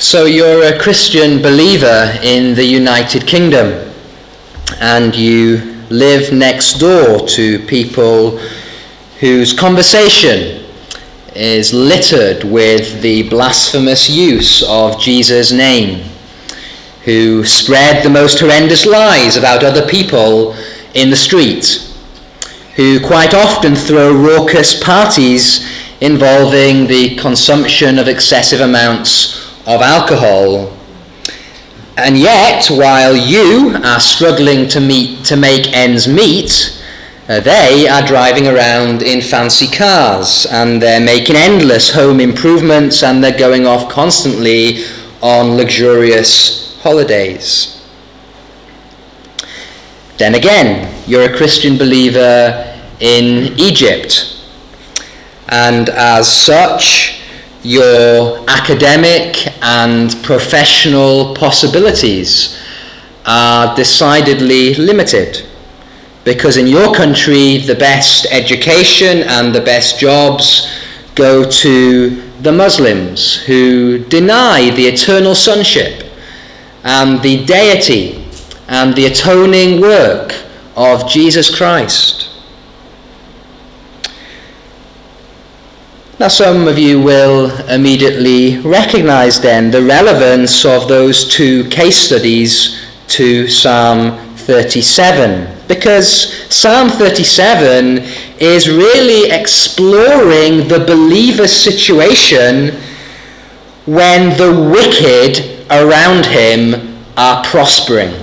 So you're a Christian believer in the United Kingdom, and you live next door to people whose conversation is littered with the blasphemous use of Jesus' name, who spread the most horrendous lies about other people in the street, who quite often throw raucous parties involving the consumption of excessive amounts of alcohol. And yet, while you are struggling to make ends meet, they are driving around in fancy cars, and they're making endless home improvements, and they're going off constantly on luxurious holidays. Then again, you're a Christian believer in Egypt, and as such, your academic and professional possibilities are decidedly limited, because in your country the best education and the best jobs go to the Muslims, who deny the eternal sonship and the deity and the atoning work of Jesus Christ. Now, some of you will immediately recognize then the relevance of those two case studies to Psalm 37, because Psalm 37 is really exploring the believer's situation when the wicked around him are prospering.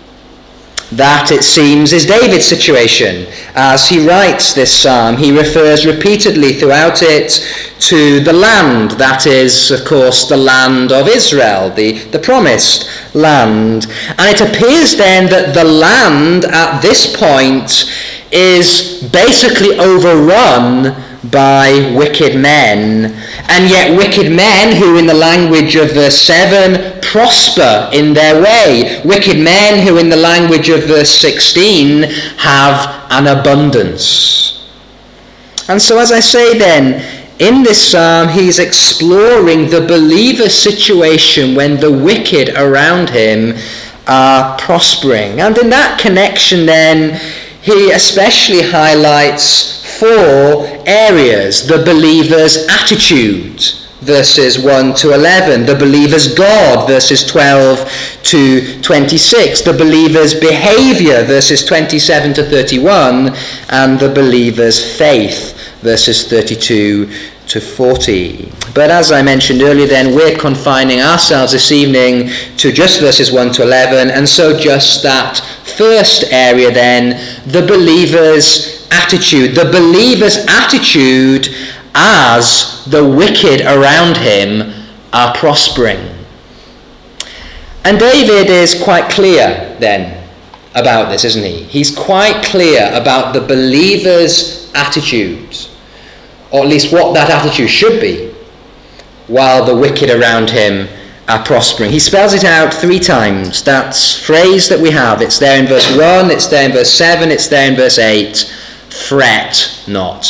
That, it seems, is David's situation. As he writes this psalm, he refers repeatedly throughout it to the land, that is, of course, the land of Israel, the promised land. And it appears then that the land at this point is basically overrun by wicked men, and yet wicked men who, in the language of verse 7, prosper in their way. Wicked men who, in the language of verse 16, have an abundance. And so, as I say then, in this psalm, he's exploring the believer's situation when the wicked around him are prospering. And in that connection then, he especially highlights four areas: the believer's attitude, verses 1 to 11, the believer's God, verses 12 to 26, the believer's behavior, verses 27 to 31, and the believer's faith, verses 32 to 40. But as I mentioned earlier then, we're confining ourselves this evening to just verses 1 to 11, and so just that first area then, the believer's attitude. The believer's attitude as the wicked around him are prospering. And David is quite clear then about this, isn't he? He's quite clear about the believer's attitude, or at least what that attitude should be, while the wicked around him are prospering. He spells it out 3 times, that phrase that we have. It's there in verse 1, it's there in verse 7, it's there in verse 8. Fret not.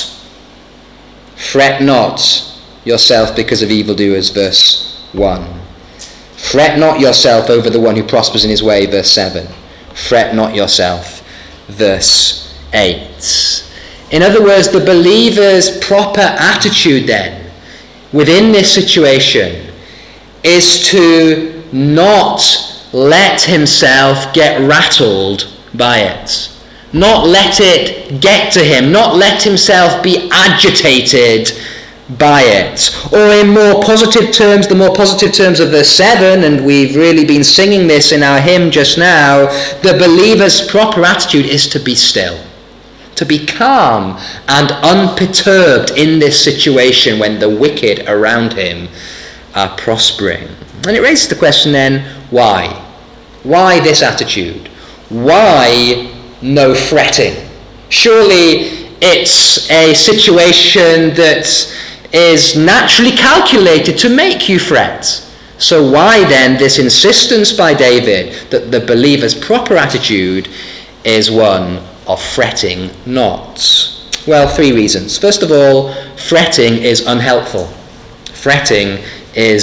Fret not yourself because of evildoers, verse 1. Fret not yourself over the one who prospers in his way, verse 7. Fret not yourself, verse 8. In other words, the believer's proper attitude then, within this situation, is to not let himself get rattled by it. Not let it get to him, not let himself be agitated by it. Or in more positive terms, the more positive terms of verse 7, and we've really been singing this in our hymn just now, the believer's proper attitude is to be still, to be calm and unperturbed in this situation when the wicked around him are prospering. And it raises the question then, why? Why this attitude? Why no fretting? Surely it's a situation that is naturally calculated to make you fret. So why then this insistence by David that the believer's proper attitude is one of fretting not? Well, 3 reasons. First of all, fretting is unhelpful. Fretting is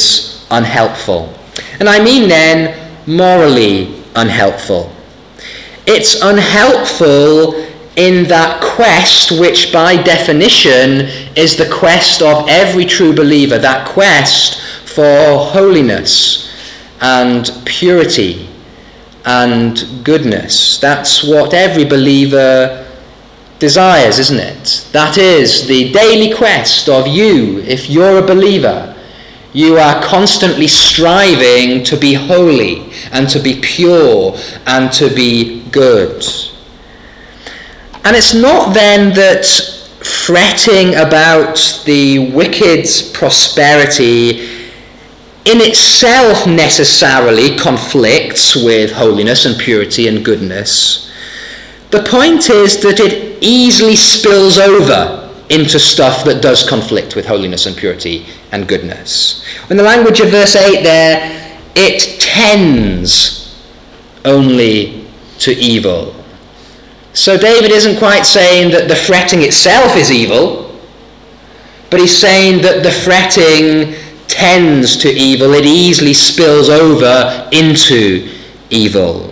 unhelpful. And I mean then morally unhelpful. It's unhelpful in that quest which by definition is the quest of every true believer, that quest for holiness and purity and goodness. That's what every believer desires, isn't it? That is the daily quest of you. If you're a believer, you are constantly striving to be holy and to be pure and to be good. And it's not then that fretting about the wicked's prosperity in itself necessarily conflicts with holiness and purity and goodness. The point is that it easily spills over into stuff that does conflict with holiness and purity and goodness. In the language of verse 8 there, it tends only to evil. So David isn't quite saying that the fretting itself is evil, but he's saying that the fretting tends to evil. It easily spills over into evil.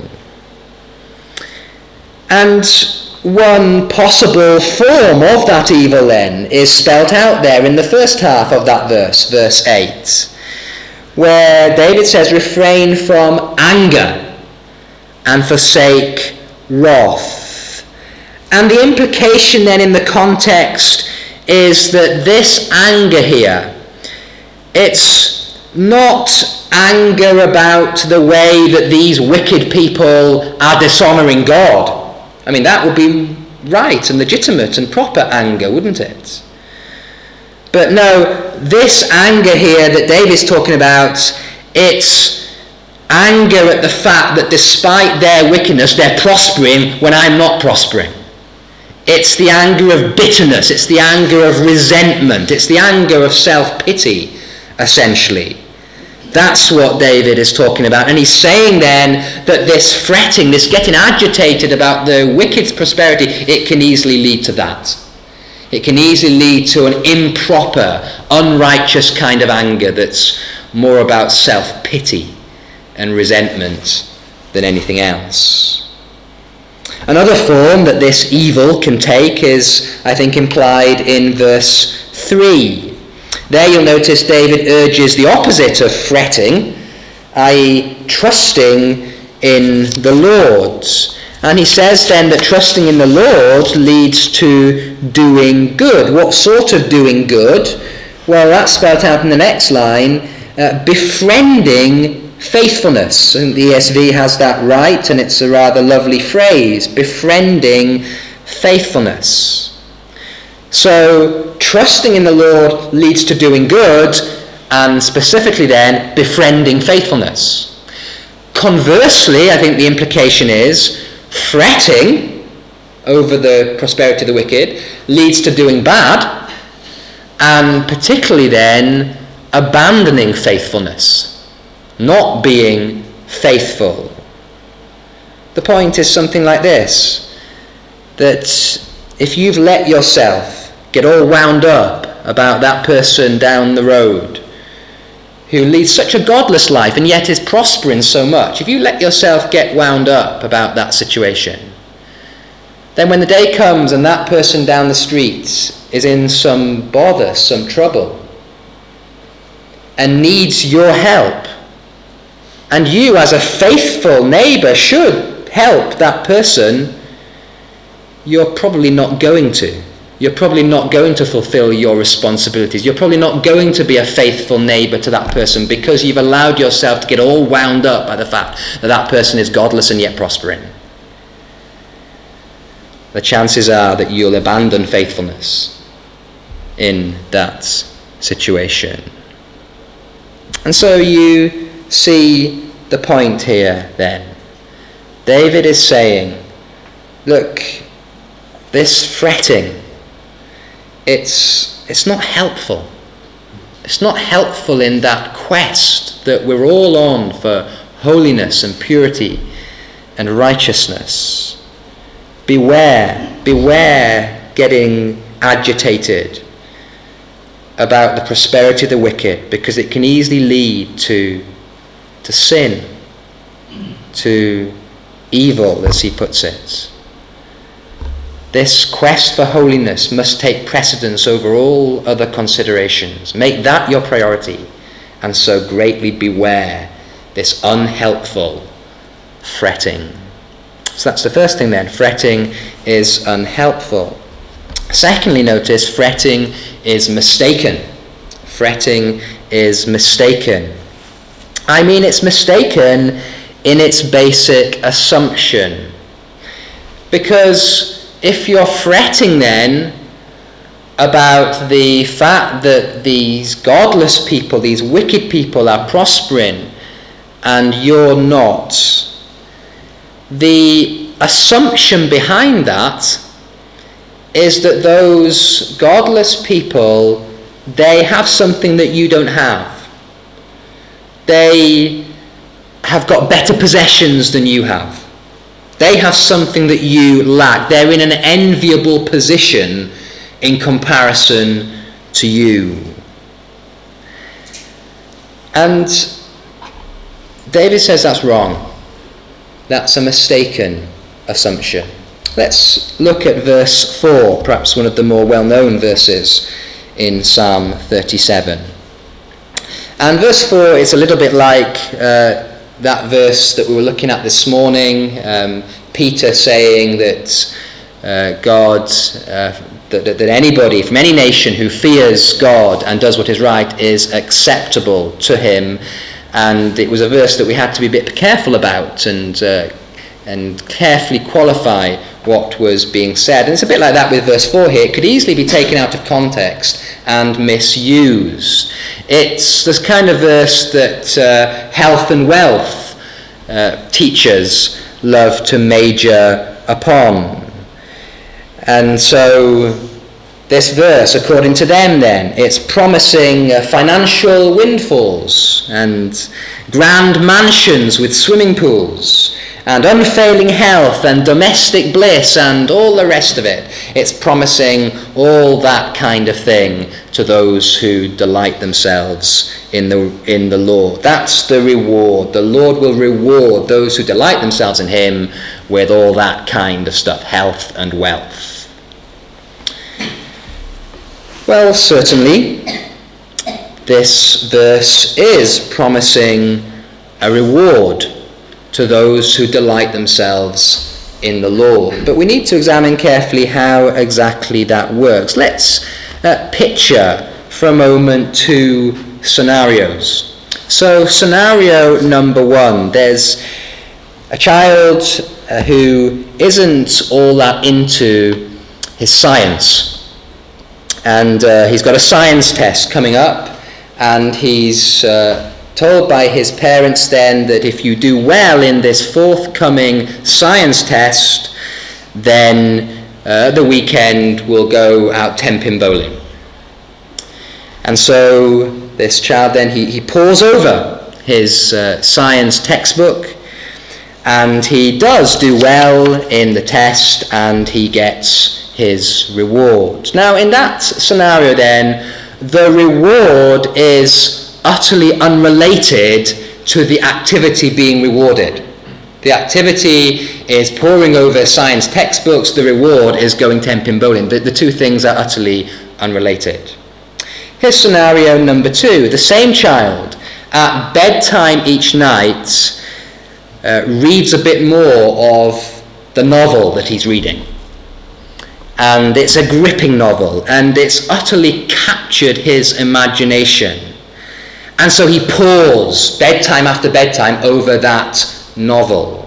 And one possible form of that evil then is spelt out there in the first half of that verse, verse 8, where David says, refrain from anger and forsake wrath. And the implication then in the context is that this anger here, it's not anger about the way that these wicked people are dishonouring God. I mean, that would be right and legitimate and proper anger, wouldn't it? But no, this anger here that David's talking about, it's anger at the fact that despite their wickedness, they're prospering when I'm not prospering. It's the anger of bitterness, it's the anger of resentment, it's the anger of self-pity, essentially. That's what David is talking about. And he's saying then that this fretting, this getting agitated about the wicked's prosperity, it can easily lead to that. It can easily lead to an improper, unrighteous kind of anger that's more about self-pity and resentment than anything else. Another form that this evil can take is, I think, implied in verse 3. There you'll notice David urges the opposite of fretting, i.e. trusting in the Lord. And he says then that trusting in the Lord leads to doing good. What sort of doing good? Well, that's spelled out in the next line, befriending faithfulness. And the ESV has that right, and it's a rather lovely phrase, befriending faithfulness. So trusting in the Lord leads to doing good, and specifically then befriending faithfulness. Conversely, I think the implication is fretting over the prosperity of the wicked leads to doing bad, and particularly then abandoning faithfulness, not being faithful. The point is something like this, that if you've let yourself get all wound up about that person down the road who leads such a godless life and yet is prospering so much, if you let yourself get wound up about that situation, then when the day comes and that person down the street is in some bother, some trouble, and needs your help, and you as a faithful neighbour should help that person, you're probably not going to. You're probably not going to fulfill your responsibilities. You're probably not going to be a faithful neighbour to that person because you've allowed yourself to get all wound up by the fact that that person is godless and yet prospering. The chances are that you'll abandon faithfulness in that situation. And so you see the point here then. David is saying, look, this fretting, it's not helpful. It's not helpful in that quest that we're all on for holiness and purity and righteousness. Beware getting agitated about the prosperity of the wicked, because it can easily lead to sin, to evil, as he puts it. This quest for holiness must take precedence over all other considerations. Make that your priority, and so greatly beware this unhelpful fretting. So that's the first thing then. Fretting is unhelpful. Secondly, notice fretting is mistaken. Fretting is mistaken. I mean, it's mistaken in its basic assumption. Because if you're fretting then about the fact that these godless people, these wicked people are prospering and you're not, the assumption behind that is that those godless people, they have something that you don't have. They have got better possessions than you have. They have something that you lack. They're in an enviable position in comparison to you. And David says that's wrong. That's a mistaken assumption. Let's look at verse 4, perhaps one of the more well-known verses in Psalm 37. And verse 4 is a little bit like that verse that we were looking at this morning, Peter saying that God, that anybody from any nation who fears God and does what is right is acceptable to him. And it was a verse that we had to be a bit careful about and carefully qualify what was being said. And it's a bit like that with verse 4 here. It could easily be taken out of context and misused. It's this kind of verse that health and wealth teachers love to major upon. And so this verse, according to them then, it's promising financial windfalls and grand mansions with swimming pools and unfailing health and domestic bliss and all the rest of it. It's promising all that kind of thing to those who delight themselves in the Lord. That's the reward. The Lord will reward those who delight themselves in him with all that kind of stuff, health and wealth. Well, certainly, this verse is promising a reward to those who delight themselves in the Lord. But we need to examine carefully how exactly that works. Let's picture for a moment two scenarios. So scenario number one, there's a child who isn't all that into his science. And he's got a science test coming up, and he's told by his parents then that if you do well in this forthcoming science test, then the weekend will go out 10-pin bowling. And so this child then, he pores over his science textbook, and he does do well in the test, and he gets his reward. Now, in that scenario then, the reward is utterly unrelated to the activity being rewarded. The activity is poring over science textbooks, the reward is going 10-pin bowling. The two things are utterly unrelated. Here's scenario number two. The same child at bedtime each night reads a bit more of the novel that he's reading. And it's a gripping novel, and it's utterly captured his imagination. And so he pores bedtime after bedtime over that novel.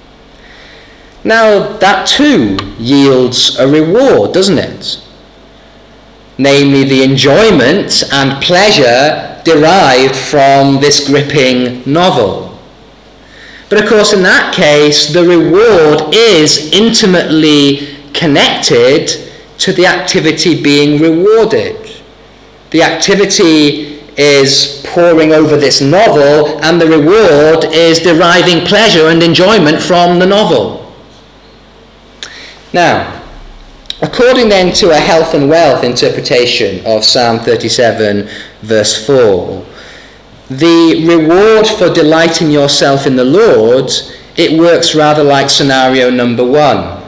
Now, that too yields a reward, doesn't it? Namely, the enjoyment and pleasure derived from this gripping novel. But of course, in that case, the reward is intimately connected to the activity being rewarded. The activity is poring over this novel, and the reward is deriving pleasure and enjoyment from the novel. Now, According then to a health and wealth interpretation of Psalm 37 verse 4, the reward for delighting yourself in the Lord, it works rather like scenario number 1.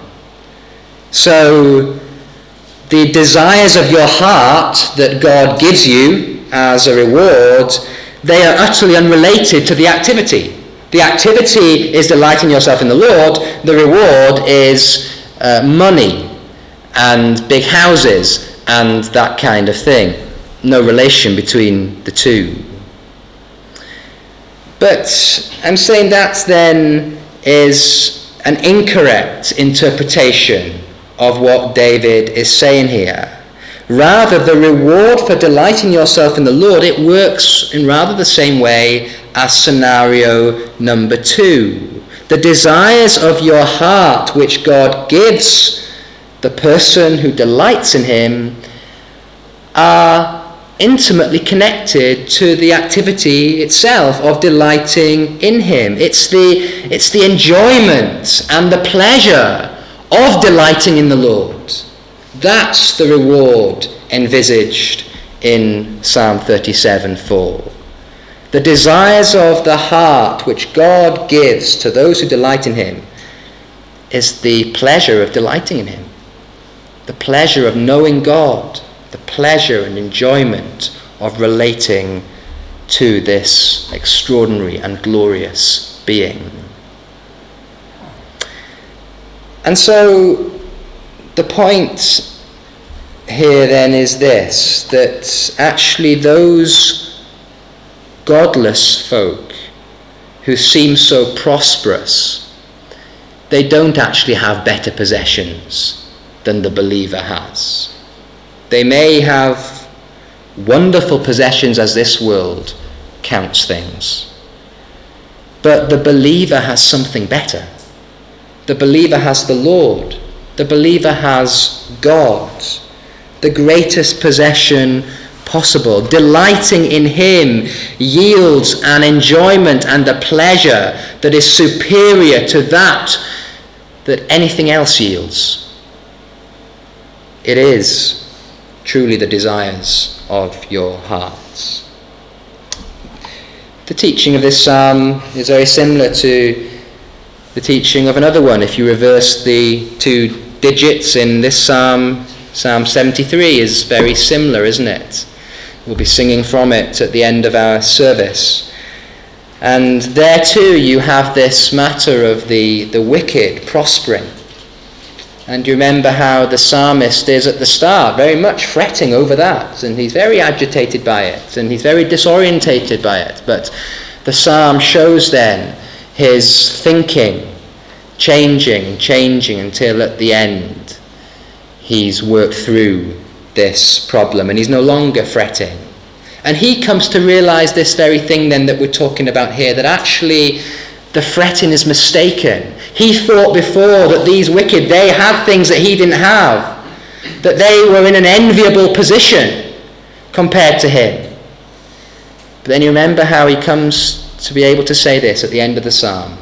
So the desires of your heart that God gives you as a reward, they are utterly unrelated to the activity. The activity is delighting yourself in the Lord. The reward is money and big houses and that kind of thing. No relation between the two. But I'm saying that then is an incorrect interpretation of what David is saying here. Rather, the reward for delighting yourself in the Lord, it works in rather the same way as scenario number 2. The desires of your heart which God gives the person who delights in him are intimately connected to the activity itself of delighting in him. It's the enjoyment and the pleasure of delighting in the Lord. That's the reward envisaged in Psalm 37:4. The desires of the heart which God gives to those who delight in him is the pleasure of delighting in him, the pleasure of knowing God, the pleasure and enjoyment of relating to this extraordinary and glorious being. And so the point here then is this, that actually those godless folk who seem so prosperous, they don't actually have better possessions than the believer has. They may have wonderful possessions as this world counts things, but the believer has something better. The believer has the Lord. The believer has God, the greatest possession possible. Delighting in him yields an enjoyment and a pleasure that is superior to that anything else yields. It is truly the desires of your hearts. The teaching of this psalm is very similar to the teaching of another one. If you reverse the 2 digits in this psalm, Psalm 73 is very similar, isn't it? We'll be singing from it at the end of our service. And there too you have this matter of the wicked prospering. And you remember how the psalmist is at the start very much fretting over that, and he's very agitated by it, and he's very disorientated by it. But the psalm shows then his thinking changing until at the end he's worked through this problem and he's no longer fretting. And he comes to realize this very thing then that we're talking about here, that actually the fretting is mistaken. He thought before that these wicked, they had things that he didn't have, that they were in an enviable position compared to him. But then you remember how he comes to be able to say this at the end of the psalm: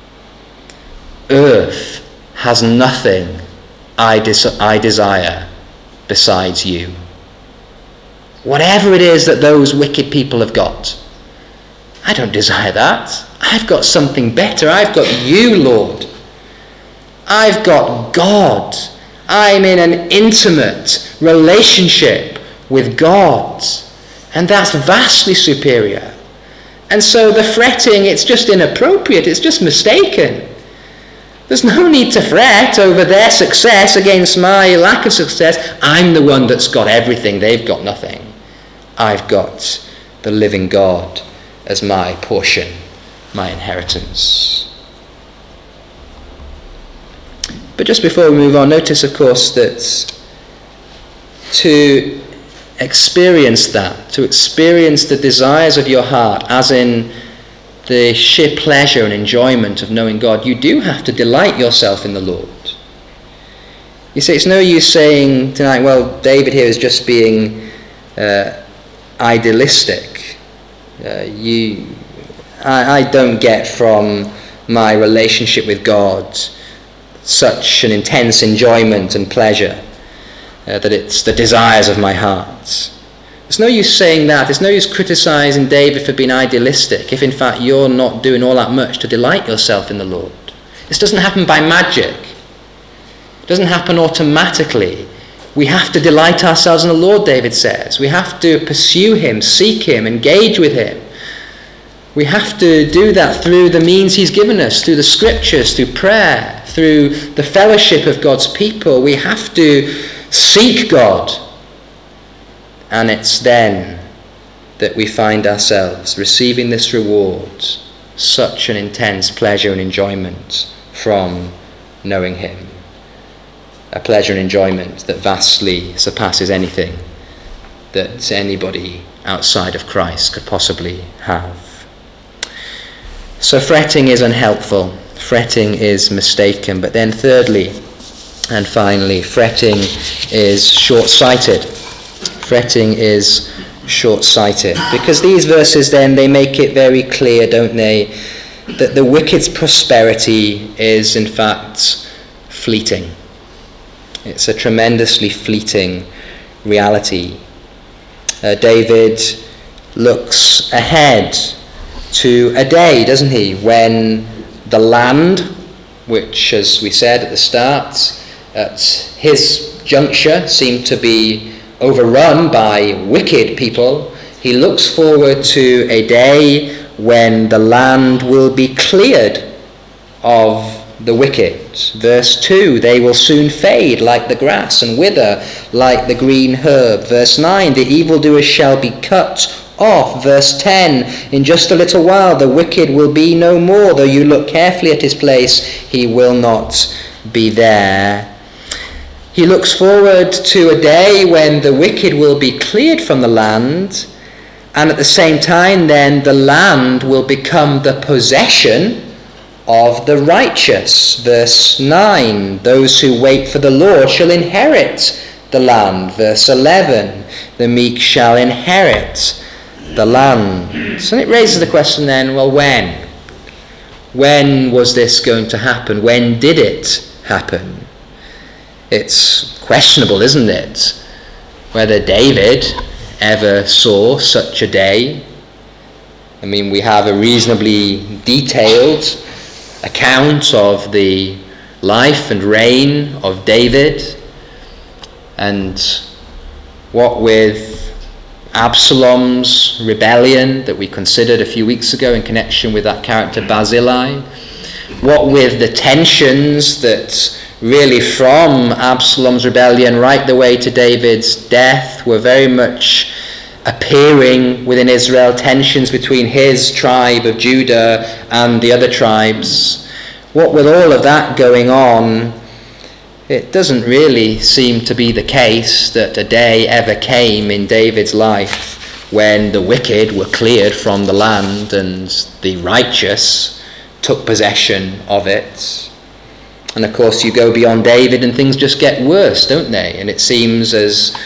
earth has nothing I desire besides you. Whatever it is that those wicked people have got, I don't desire that. I've got something better. I've got you, Lord. I've got God. I'm in an intimate relationship with God, and that's vastly superior. And so the fretting, it's just inappropriate. It's just mistaken. There's no need to fret over their success against my lack of success. I'm the one that's got everything. They've got nothing. I've got the living God as my portion, my inheritance. But just before we move on, notice, of course, that to experience that, to experience the desires of your heart, as in the sheer pleasure and enjoyment of knowing God, you do have to delight yourself in the Lord. You see, it's no use saying tonight, well, David here is just being idealistic. I don't get from my relationship with God such an intense enjoyment and pleasure that it's the desires of my heart. It's no use saying that. It's no use criticizing David for being idealistic if in fact you're not doing all that much to delight yourself in the Lord. This doesn't happen by magic. It doesn't happen automatically. We have to delight ourselves in the Lord, David says. We have to pursue him, seek him, engage with him. We have to do that through the means he's given us, through the scriptures, through prayer, through the fellowship of God's people. We have to seek God. And it's then that we find ourselves receiving this reward, such an intense pleasure and enjoyment from knowing him. A pleasure and enjoyment that vastly surpasses anything that anybody outside of Christ could possibly have. So fretting is unhelpful. Fretting is mistaken. But then thirdly and finally, fretting is short-sighted. Fretting is short-sighted. Because these verses then, they make it very clear, don't they, that the wicked's prosperity is in fact fleeting. It's a tremendously fleeting reality. David looks ahead to a day, doesn't he, when the land, which, as we said at the start, at his juncture seemed to be overrun by wicked people, he looks forward to a day when the land will be cleared of the wicked. Verse 2, they will soon fade like the grass and wither like the green herb. Verse 9, the evildoers shall be cut off. Verse 10, in just a little while the wicked will be no more. Though you look carefully at his place, he will not be there. He looks forward to a day when the wicked will be cleared from the land, and at the same time then the land will become the possession of the righteous. Verse 9, those who wait for the Lord shall inherit the land. Verse 11, the meek shall inherit the land. So it raises the question then, well, when? When was this going to happen? When did it happen? It's questionable, isn't it, whether David ever saw such a day. I mean, we have a reasonably detailed account of the life and reign of David, and what with Absalom's rebellion that we considered a few weeks ago in connection with that character Barzillai, what with the tensions that really from Absalom's rebellion right the way to David's death were very much appearing within Israel, tensions between his tribe of Judah and the other tribes. What with all of that going on, it doesn't really seem to be the case that a day ever came in David's life when the wicked were cleared from the land and the righteous took possession of it. And of course you go beyond David and things just get worse, don't they? And it seems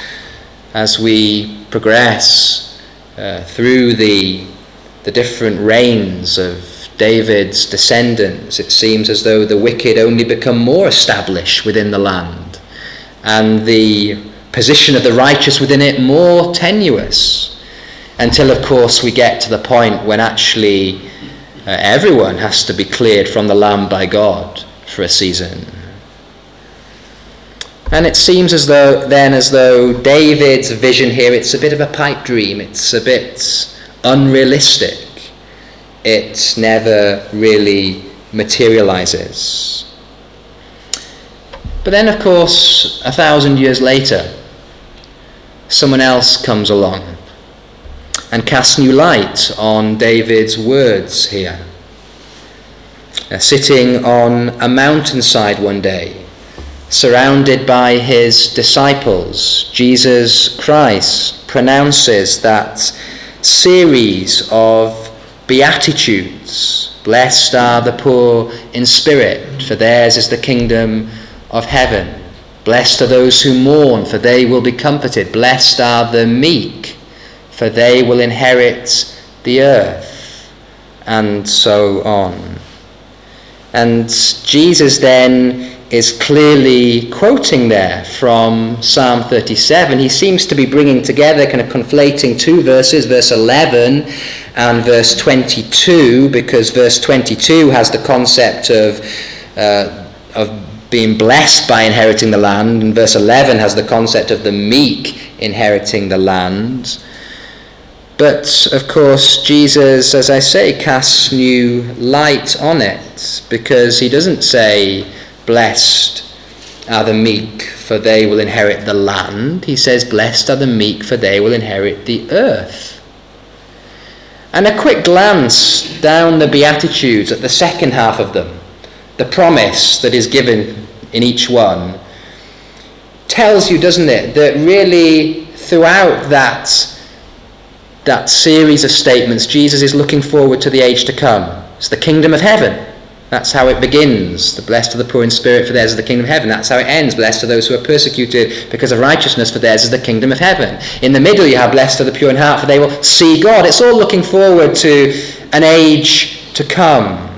as we progress through the different reigns of David's descendants, it seems as though the wicked only become more established within the land, and the position of the righteous within it more tenuous, until of course we get to the point when actually everyone has to be cleared from the land by God for a season. And it seems as though David's vision here, it's a bit of a pipe dream, it's a bit unrealistic. It never really materializes. But then, of course, 1,000 years later, someone else comes along and casts new light on David's words here. Sitting on a mountainside one day, surrounded by his disciples, Jesus Christ pronounces that series of Beatitudes. Blessed are the poor in spirit, for theirs is the kingdom of heaven. Blessed are those who mourn, for they will be comforted. Blessed are the meek, for they will inherit the earth. And so on. And Jesus then is clearly quoting there from Psalm 37. He seems to be bringing together, kind of conflating two verses, verse 11 and verse 22, because verse 22 has the concept of being blessed by inheriting the land, and verse 11 has the concept of the meek inheriting the land. But, of course, Jesus, as I say, casts new light on it, because he doesn't say, blessed are the meek, for they will inherit the land. He says, blessed are the meek, for they will inherit the earth. And a quick glance down the Beatitudes at the second half of them, the promise that is given in each one, tells you, doesn't it, that really throughout that series of statements, Jesus is looking forward to the age to come. It's the kingdom of heaven. That's how it begins. The blessed are the poor in spirit, for theirs is the kingdom of heaven. That's how it ends. Blessed are those who are persecuted because of righteousness, for theirs is the kingdom of heaven. In the middle you have blessed are the pure in heart, for they will see God. It's all looking forward to an age to come.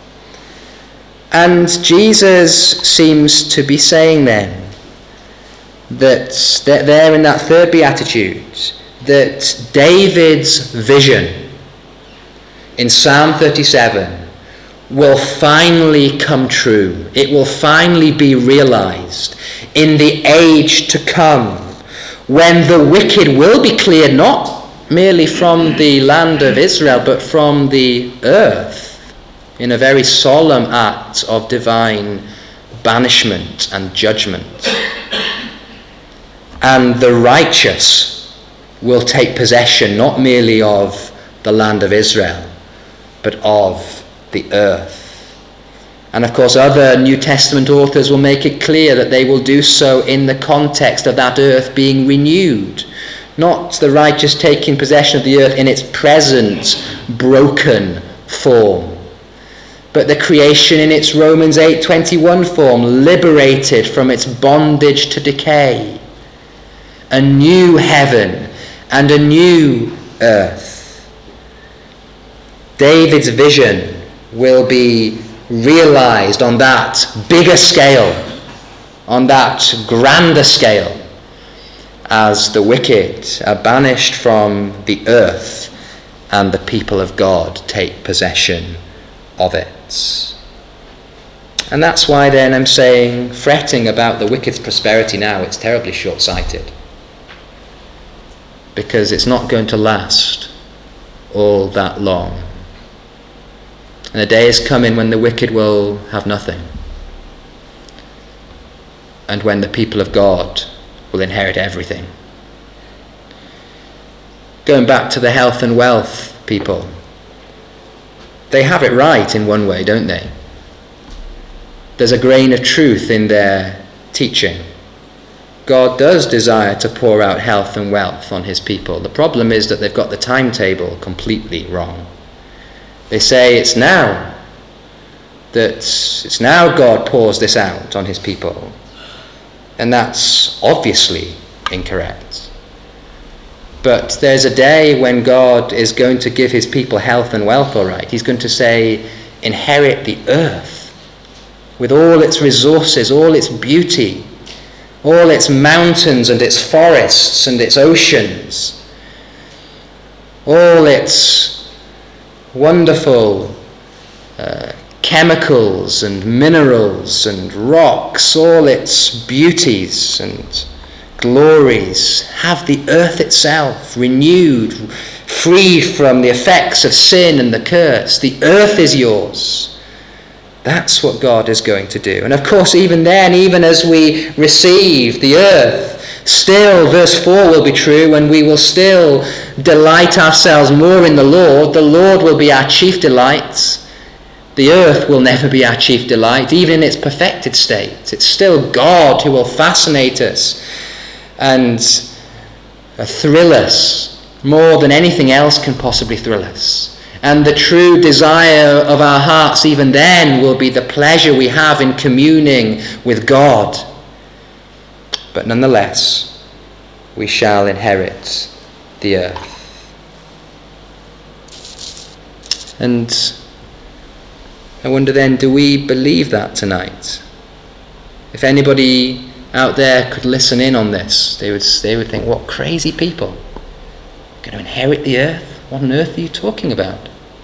And Jesus seems to be saying then that there in that third beatitude, that David's vision in Psalm 37 will finally come true. It will finally be realized in the age to come, when the wicked will be cleared not merely from the land of Israel, but from the earth, in a very solemn act of divine banishment and judgment. And the righteous will take possession not merely of the land of Israel, but of the earth. And of course other New Testament authors will make it clear that they will do so in the context of that earth being renewed, not the righteous taking possession of the earth in its present broken form, but the creation in its Romans 8:21 form, liberated from its bondage to decay, a new heaven and a new earth. David's vision will be realized on that bigger scale, on that grander scale, as the wicked are banished from the earth and the people of God take possession of it. And that's why then I'm saying, fretting about the wicked's prosperity now, it's terribly short-sighted, because it's not going to last all that long. And a day is coming when the wicked will have nothing, and when the people of God will inherit everything. Going back to the health and wealth people, they have it right in one way, don't they? There's a grain of truth in their teaching. God does desire to pour out health and wealth on his people. The problem is that they've got the timetable completely wrong. They say it's now God pours this out on his people. And that's obviously incorrect. But there's a day when God is going to give his people health and wealth, all right. He's going to say, inherit the earth with all its resources, all its beauty, all its mountains and its forests and its oceans, all its wonderful chemicals and minerals and rocks, all its beauties and glories. Have the earth itself renewed, free from the effects of sin and the curse. The earth is yours. That's what God is going to do. And of course, even then, even as we receive the earth, still verse 4 will be true, and we will still delight ourselves more in the Lord. The Lord will be our chief delight. The earth will never be our chief delight, even in its perfected state. It's still God who will fascinate us and thrill us more than anything else can possibly thrill us. And the true desire of our hearts even then will be the pleasure we have in communing with God. But nonetheless, we shall inherit the earth. And I wonder then, do we believe that tonight? If anybody out there could listen in on this, they would think, what crazy people. Going to inherit the earth? What on earth are you talking about?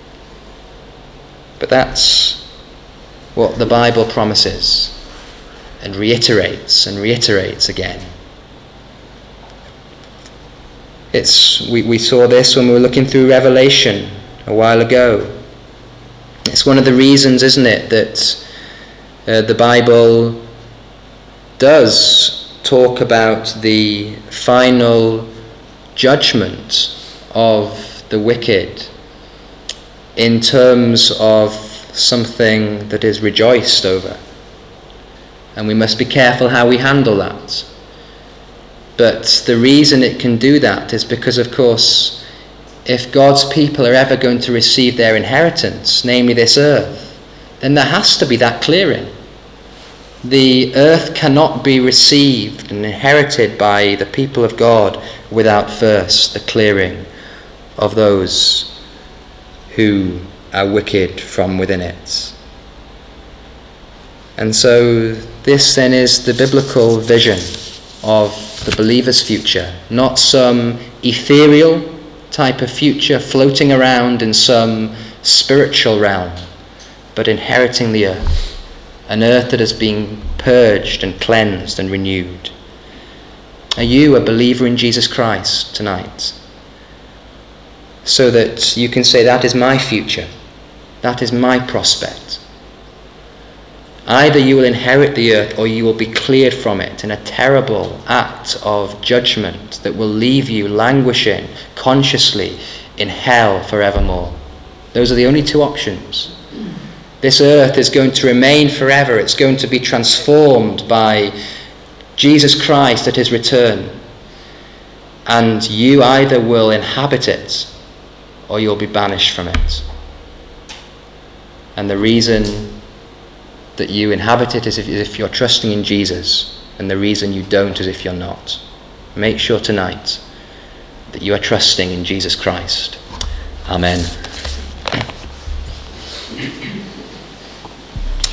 But that's what the Bible promises and reiterates again. We saw this when we were looking through Revelation a while ago. It's one of the reasons, isn't it, that the Bible does talk about the final judgment of the wicked in terms of something that is rejoiced over. And we must be careful how we handle that. But the reason it can do that is because, of course, if God's people are ever going to receive their inheritance, namely this earth, then there has to be that clearing. The earth cannot be received and inherited by the people of God without first the clearing of those who are wicked from within it. And so this then is the biblical vision of the believer's future, not some ethereal type of future floating around in some spiritual realm, but inheriting the earth, an earth that has been purged and cleansed and renewed. Are you a believer in Jesus Christ tonight? So that you can say, that is my future, that is my prospect. Either you will inherit the earth or you will be cleared from it in a terrible act of judgment that will leave you languishing consciously in hell forevermore. Those are the only two options. This earth is going to remain forever. It's going to be transformed by Jesus Christ at his return. And you either will inhabit it or you'll be banished from it. And the reason that you inhabit it is if you're trusting in Jesus, and the reason you don't is if you're not. Make sure tonight that you are trusting in Jesus Christ. Amen.